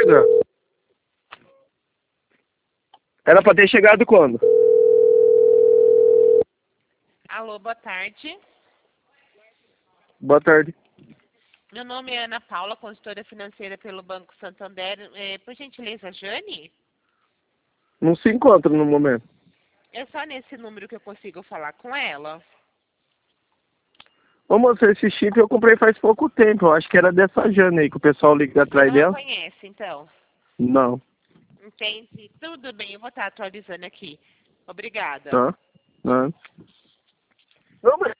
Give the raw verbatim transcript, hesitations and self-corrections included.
chegar. Era pra ter chegado quando? Alô, boa tarde. Boa tarde. Meu nome é Ana Paula, consultora financeira pelo Banco Santander. É, por gentileza, Jane? Não se encontra no momento. É só nesse número que eu consigo falar com ela? Ô moça, esse chip eu comprei faz pouco tempo. Eu acho que era dessa Jane aí que o pessoal liga atrás Não a dela. conhece, então? Não. Entendi. Tudo bem, eu vou estar atualizando aqui. Obrigada. Tá? Não. Não, mas